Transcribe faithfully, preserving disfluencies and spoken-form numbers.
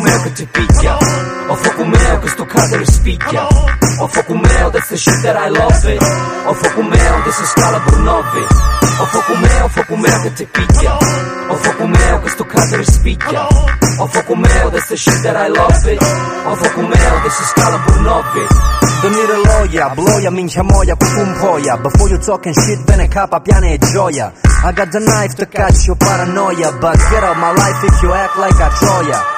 meu che ti picchia. Ho fuoco meo che sto cadere spicchia. Ho fuoco meo that's the shit that I love it. Ho fuoco meo che si scala per nove. Ho fuoco meo, fuoco meo che ti picchia. Ho fuoco meo che sto cadere spicchia. Ho fuoco meo that's the shit that I love it. Ho fuoco meo che si scala per nove. Don't need a lawyer, bloja, minchia moja, kupum poja. Before you talking shit, bene capa, piane e gioia. I got the knife to catch your paranoia, but get out my life if you act like a Troja.